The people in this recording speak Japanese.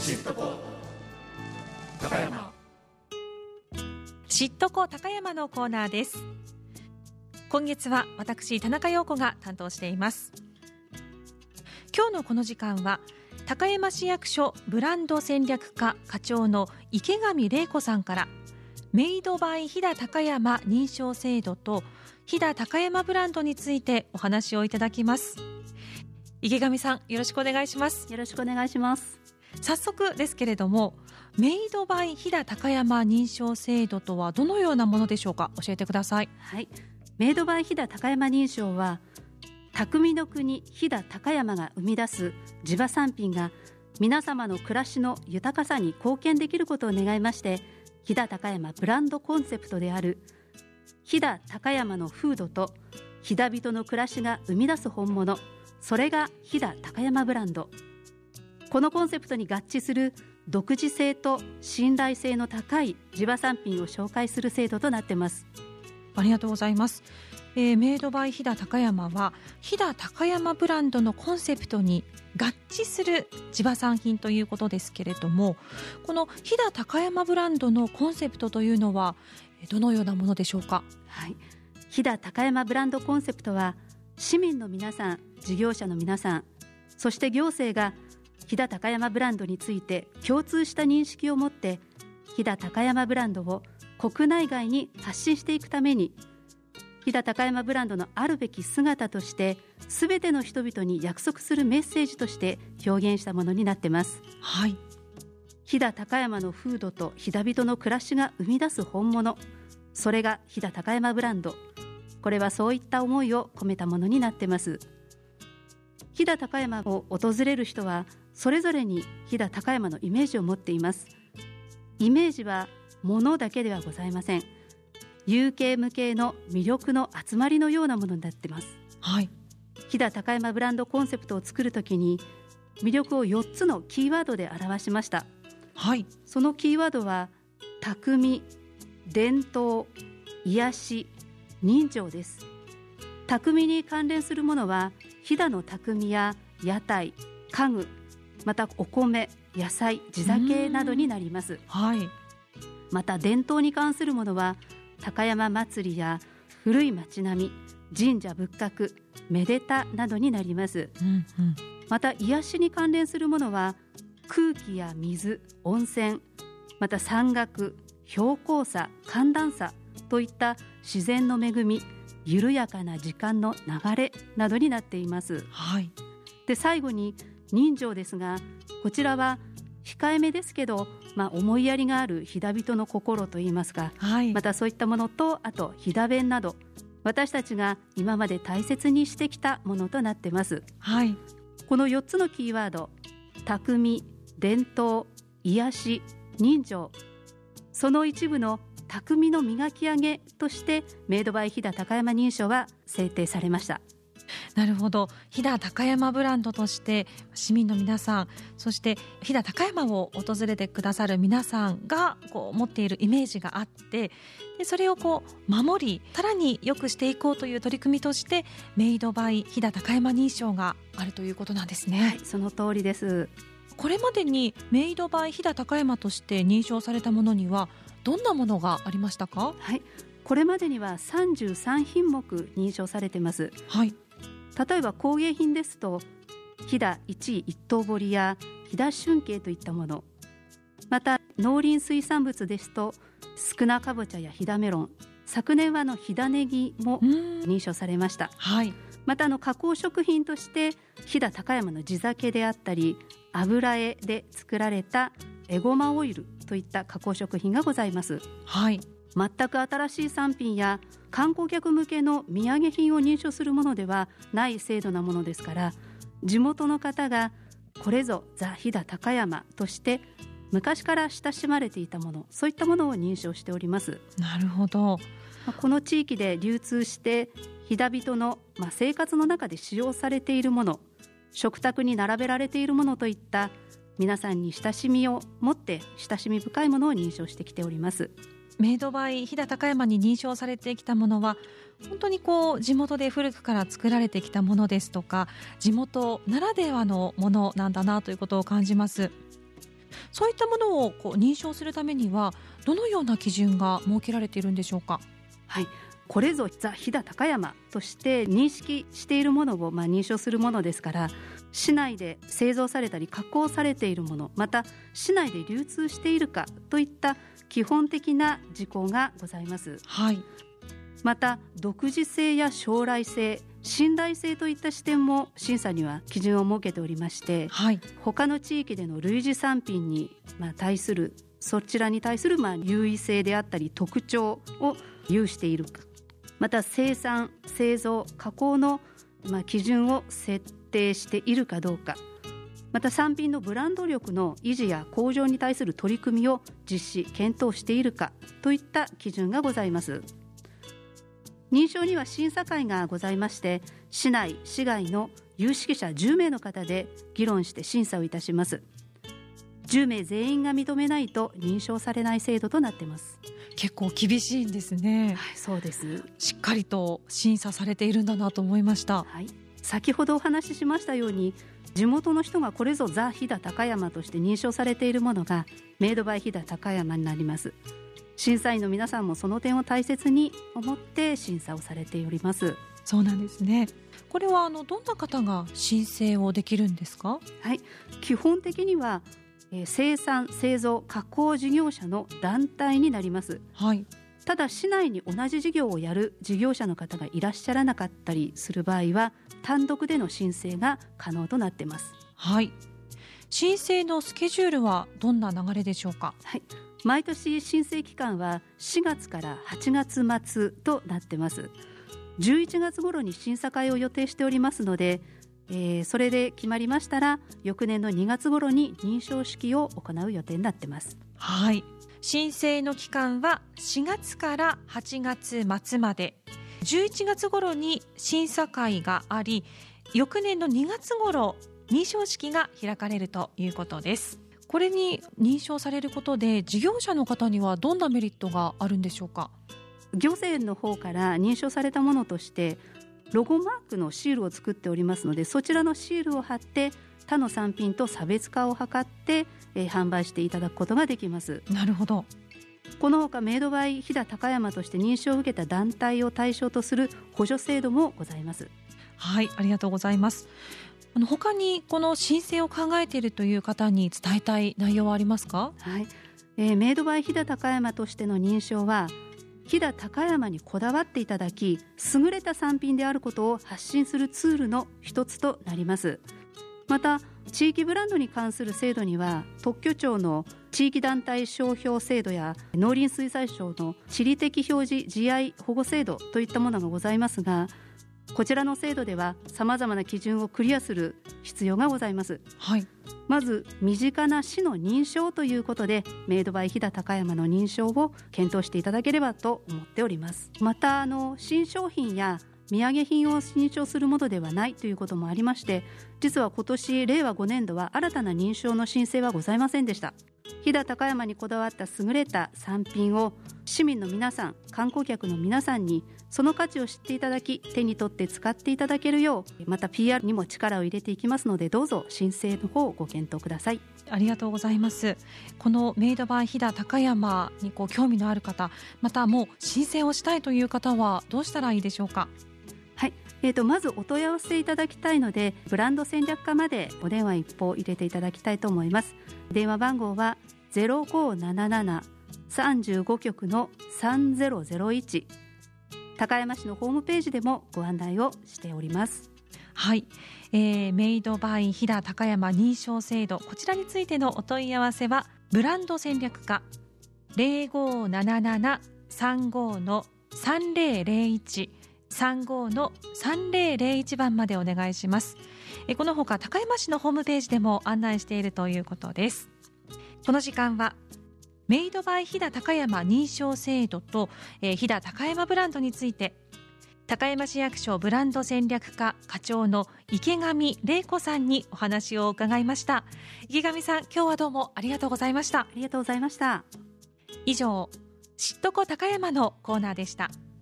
シットコ高山、 シットコ高山のコーナーです。今月は私田中陽子が担当しています。今日のこの時間は高山市役所ブランド戦略課課長の池上玲子さんからメイドバイ飛騨高山認証制度と飛騨高山ブランドについてお話をいただきます。池上さん、よろしくお願いします。 よろしくお願いします。 早速ですけれども、メイドバイ飛騨高山認証制度とはどのようなものでしょうか。教えてください。 はい、メイドバイ飛騨高山認証は匠の国飛騨高山が生み出す地場産品が皆様の暮らしの豊かさに貢献できることを願いまして、飛騨高山ブランドコンセプトである飛騨高山の風土と飛騨人の暮らしが生み出す本物、それが飛騨高山ブランド。このコンセプトに合致する独自性と信頼性の高い地場産品を紹介する制度となっています。 ありがとうございます。メイドバイ飛騨高山は飛騨高山ブランドのコンセプトに合致する地場産品ということですけれども、この飛騨高山ブランドのコンセプトというのはどのようなものでしょうか。 はい、飛騨高山ブランドコンセプトは市民の皆さん、事業者の皆さん、そして行政が飛騨高山ブランドについて共通した認識を持って飛騨高山ブランドを国内外に発信していくために、飛騨高山ブランドのあるべき姿として全ての人々に約束するメッセージとして表現したものになっています。 はい、 飛騨高山の風土と飛騨人の暮らしが生み出す本物、それが飛騨高山ブランド。これはそういった思いを込めたものになっています。飛騨高山を訪れる人はそれぞれに飛騨高山のイメージを持っています。イメージは物だけではございません。有形無形の魅力の集まりのようなものになっています。 はい、 飛騨高山ブランドコンセプトを作るときに魅力を4つのキーワードで表しました。 はい、 そのキーワードは匠、伝統、癒し、人情です。匠に関連するものは飛騨の匠や屋台、家具、またお米、野菜、地酒などになります。 はい、 また伝統に関するものは高山祭りや古い町並み、神社仏閣、めでたなどになります。また癒しに関連するものは空気や水、温泉、また山岳、標高差、寒暖差といった自然の恵み、緩やかな時間の流れなどになっています。 はい、 で最後に人情ですが、こちらは控えめですけど、思いやりがある飛騨人の心といいますか、 はい、 またそういったものと、あと飛騨弁など私たちが今まで大切にしてきたものとなっています。 はい、 この4つのキーワード、匠、伝統、癒し、人情、その一部の匠の磨き上げとしてメイドバイ飛騨高山認証は制定されました。 なるほど。飛騨高山ブランドとして市民の皆さん、そして飛騨高山を訪れてくださる皆さんが持っているイメージがあって、でそれを守り、さらに良くしていこうという取り組みとしてメイドバイ飛騨高山認証があるということなんですね。 はい、その通りです。 これまでにメイドバイ飛騨高山として認証されたものにはどんなものがありましたか。 はい、これまでには33品目認証されています。 はい、 例えば工芸品ですと飛騨一位一刀彫りや飛騨春慶といったもの、また農林水産物ですと宿儺かぼちゃや飛騨メロン、昨年は飛騨ネギも認証されました。 はい、 また加工食品として飛騨高山の地酒であったり油絵で作られたエゴマオイルといった加工食品がございます。 はい、 全く新しい産品や観光客向けの土産品を認証するものではない制度なものですから、地元の方がこれぞザ・飛騨高山として昔から親しまれていたもの、そういったものを認証しております。 なるほど。 この地域で流通して飛騨人の生活の中で使用されているもの、食卓に並べられているものといった皆さんに親しみを持って親しみ深いものを認証してきております。 メイドバイ飛騨高山に認証されてきたものは本当に地元で古くから作られてきたものですとか、地元ならではのものなんだなということを感じます。 そういったものを認証するためにはどのような基準が設けられているんでしょうか。 はい、これぞザ・飛騨高山として認識しているものを認証するものですから、市内で製造されたり加工されているもの、また市内で流通しているかといった基本的な事項がございます。 はい、 また独自性や将来性、信頼性といった視点も審査には基準を設けておりまして、 はい、 他の地域での類似産品に対するそちらに対する優位性であったり特徴を有しているか、また生産製造加工の基準を設定しているかどうか、また産品のブランド力の維持や向上に対する取り組みを実施検討しているかといった基準がございます。認証には審査会がございまして、市内市外の有識者10名の方で議論して審査をいたします。10名全員が認めないと認証されない制度となっています。 結構厳しいんですね。 はい、そうです。 しっかりと審査されているんだなと思いました。 はい、先ほどお話ししましたように、地元の人がこれぞザ・飛騨高山として認証されているものがメイドバイ飛騨高山になります。審査員の皆さんもその点を大切に思って審査をされております。 そうなんですね。これはどんな方が申請をできるんですか。 はい、基本的には生産製造加工事業者の団体になります。 はい、 ただ市内に同じ事業をやる事業者の方がいらっしゃらなかったりする場合は単独での申請が可能となっています。 はい、申請のスケジュールはどんな流れでしょうか。 はい、毎年申請期間は4月から8月末となっています。11月頃に審査会を予定しておりますので、それで決まりましたら翌年の2月頃に認証式を行う予定になっています。 はい、申請の期間は4月から8月末まで、11月頃に審査会があり、翌年の2月頃認証式が開かれるということです。これに認証されることで事業者の方にはどんなメリットがあるんでしょうか。 行政の方から認証されたものとしてロゴマークのシールを作っておりますので、そちらのシールを貼って他の産品と差別化を図って、販売していただくことができます。 なるほど。 このほかメイドバイ飛騨高山として認証を受けた団体を対象とする補助制度もございます。 はい、ありがとうございます。他にこの申請を考えているという方に伝えたい内容はありますか。 はい、メイドバイ飛騨高山としての認証は飛騨高山にこだわっていただき、優れた産品であることを発信するツールの一つとなります。また地域ブランドに関する制度には特許庁の地域団体商標制度や農林水産省の地理的表示慈愛保護制度といったものがございますが、こちらの制度ではさまざまな基準をクリアする必要がございます。 はい、 まず身近な市の認証ということでメイドバイ飛騨高山の認証を検討していただければと思っております。また新商品や土産品を認証するものではないということもありまして、実は今年令和5年度は新たな認証の申請はございませんでした。飛騨高山にこだわった優れた産品を市民の皆さん、観光客の皆さんにその価値を知っていただき、手に取って使っていただけるよう、また PR にも力を入れていきますので、どうぞ申請の方をご検討ください。 ありがとうございます。このメイドバイ飛騨高山に興味のある方、またもう申請をしたいという方はどうしたらいいでしょうか。 はい、まずお問い合わせいただきたいので、ブランド戦略課までお電話一報入れていただきたいと思います。電話番号は 0577-35 局の3001、高山市のホームページでもご案内をしております。 はい、メイドバイ飛騨高山認証制度、こちらについてのお問い合わせはブランド戦略課 0577-35-3001 35-3001番までお願いします。このほか高山市のホームページでも案内しているということです。この時間はメイドバイ飛騨高山認証制度と、飛騨高山ブランドについて高山市役所ブランド戦略課課長の池上玲子さんにお話を伺いました。池上さん、今日はどうもありがとうございました。 ありがとうございました。 以上、知っとこ高山のコーナーでした。